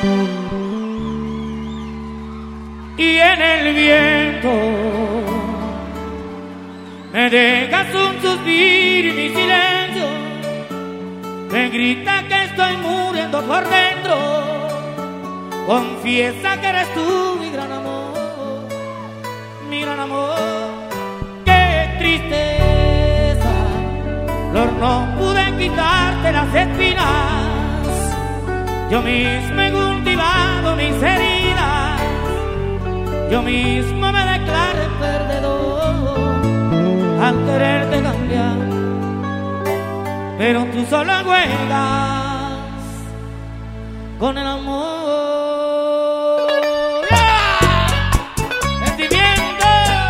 y en el viento me dejas un suspiro y mi silencio me grita que estoy muriendo por dentro. Confiesa que eres tú mi gran amor, mi gran amor. Qué tristeza, Flor, no pude quitarte las espinas. Yo mismo he cultivado mis heridas, yo mismo me declaré perdedor al quererte cambiar, pero tú solo juegas con el amor. ¡Sentimiento!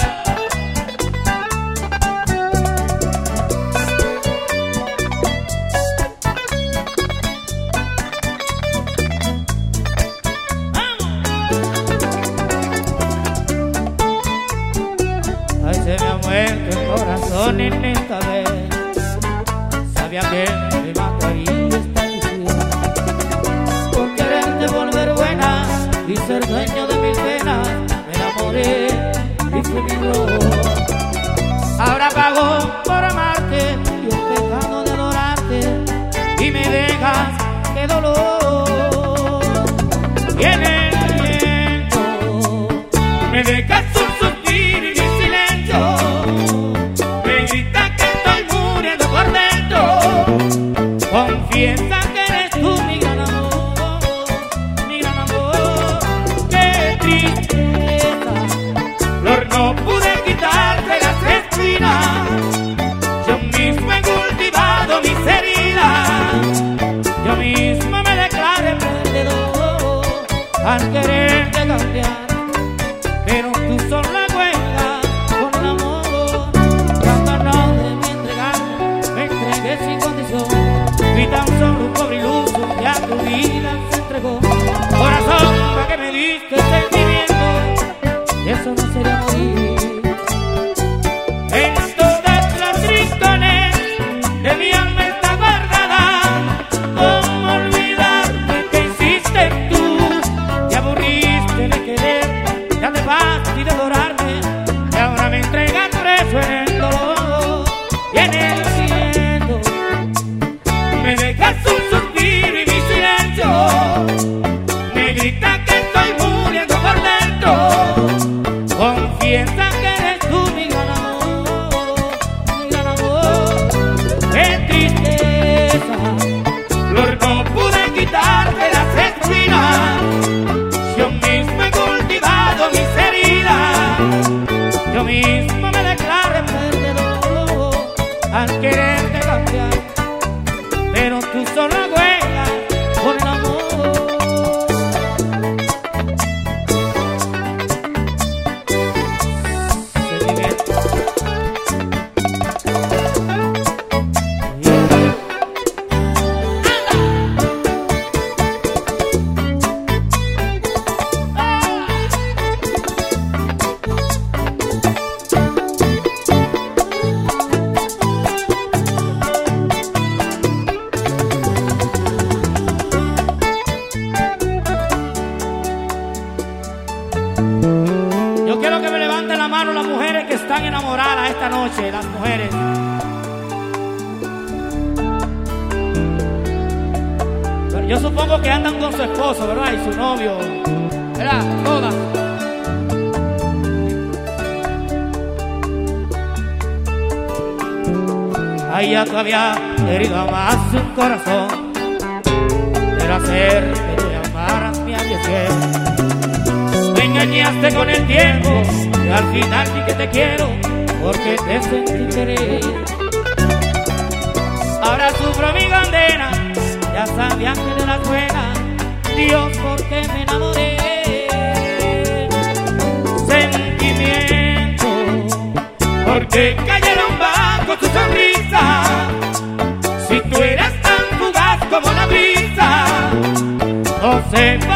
Ay, se me ha muerto el corazón en esta vez. Sabía que me mataría esta ilusión por quererte volver buena y ser dueño de mis penas. Me enamoré y fue mi error. Ahora pago por amarte y el pecado de adorarte, y me dejas, qué dolor. Y en el viento me dejas un suspiro y mi silencio me grita que estoy muriendo por dentro. Confiesa que eres tú mi gran amor, mi gran amor. Qué tristeza, Flor, no pude quitarte las espinas. Yo mismo he cultivado mis heridas, yo mismo me declaré perdedor al quererte cambiar, pero tú solo la juegas con el amor. Cuando no debí entregarme, me entregué sin condición. Fui tan solo un pobre iluso que a tu vida se entregó. Corazón, ¿para qué me diste sentimiento? Eso no sería morir. En todas las rincones de mi alma está guardada. ¿Cómo olvidarte que hiciste tú? Te aburriste de querer, ya te vas y de adorarme, y ahora me entregas preso en el dolor. Y en el viento me dejas un suspiro y mi silencio me grita que estoy muriendo por dentro. Confiesa que eres tú mi gran amor, mi gran amor. Qué tristeza, Flor, no pude quitarte las espinas. Yo mismo he cultivado mis heridas, yo mismo me declaré perdedor al quererte cambiar, pero tú solo juegas con el amor. Sentimiento. Yo quiero que me levanten la mano las mujeres que están enamoradas esta noche, las mujeres. Pero yo supongo que andan con su esposo, ¿verdad? Y su novio, ¿verdad? Todas. Ay, ya tú había herido a más un corazón, pero hacer que tú me amaras me arriesgué. Me engañaste con el tiempo y al final di que te quiero porque te sentí querer. Ahora sufro mi condena, ya sabía que de las buenas, Dios, porque me enamoré. Sentimiento, porque cayeron bajo tu sonrisa. Si tú eras tan fugaz como la brisa, no sé.